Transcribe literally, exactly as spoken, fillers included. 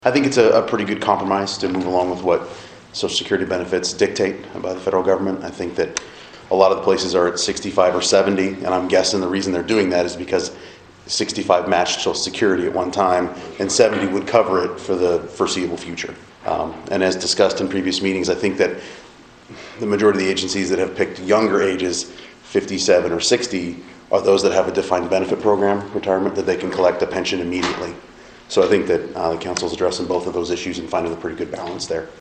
I think it's a, a pretty good compromise to move along with what Social Security benefits dictate by the federal government. I think that a lot of the places are at sixty-five or seventy, and I'm guessing the reason they're doing that is because sixty-five matched Social Security at one time, and seventy would cover it for the foreseeable future. Um, and as discussed in previous meetings, I think that the majority of the agencies that have picked younger ages, fifty-seven or sixty, are those that have a defined benefit program, retirement, that they can collect a pension immediately. So I think that uh, the council is addressing both of those issues and finding a pretty good balance there.